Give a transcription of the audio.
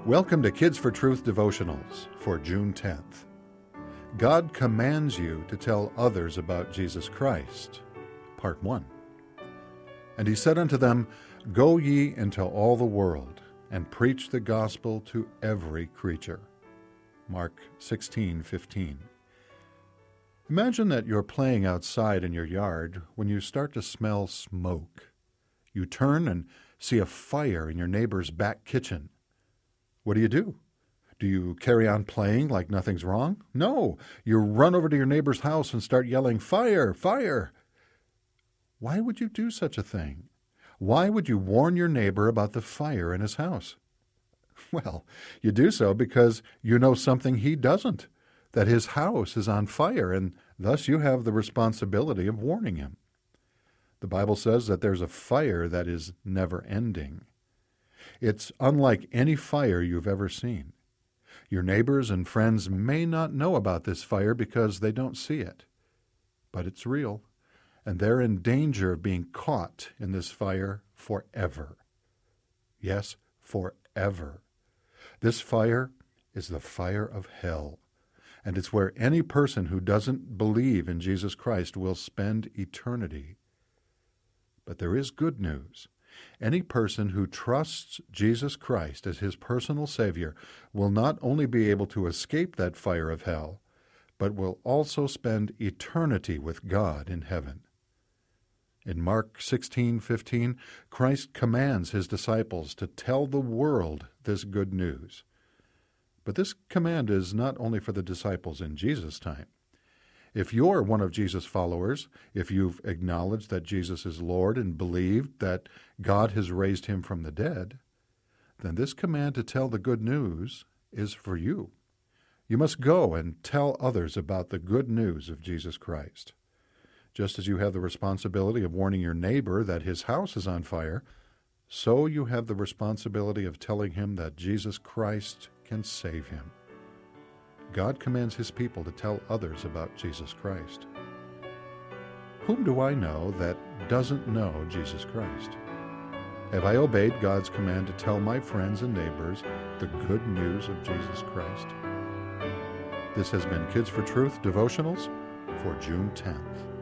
Welcome to Kids for Truth devotionals for June 10th. God commands you to tell others about Jesus Christ. Part 1. And he said unto them, Go ye into all the world, and preach the gospel to every creature. Mark 16:15. Imagine that you're playing outside in your yard when you start to smell smoke. You turn and see a fire in your neighbor's back kitchen. What do? Do you carry on playing like nothing's wrong? No, you run over to your neighbor's house and start yelling, Fire! Fire! Why would you do such a thing? Why would you warn your neighbor about the fire in his house? Well, you do so because you know something he doesn't, that his house is on fire, and thus you have the responsibility of warning him. The Bible says that there's a fire that is never ending. It's unlike any fire you've ever seen. Your neighbors and friends may not know about this fire because they don't see it. But it's real, and they're in danger of being caught in this fire forever. Yes, forever. This fire is the fire of hell, and it's where any person who doesn't believe in Jesus Christ will spend eternity. But there is good news. Any person who trusts Jesus Christ as his personal Savior will not only be able to escape that fire of hell, but will also spend eternity with God in heaven. In Mark 16:15, Christ commands his disciples to tell the world this good news. But this command is not only for the disciples in Jesus' time. If you're one of Jesus' followers, if you've acknowledged that Jesus is Lord and believed that God has raised him from the dead, then this command to tell the good news is for you. You must go and tell others about the good news of Jesus Christ. Just as you have the responsibility of warning your neighbor that his house is on fire, so you have the responsibility of telling him that Jesus Christ can save him. God commands his people to tell others about Jesus Christ. Whom do I know that doesn't know Jesus Christ? Have I obeyed God's command to tell my friends and neighbors the good news of Jesus Christ? This has been Kids for Truth devotionals for June 10th.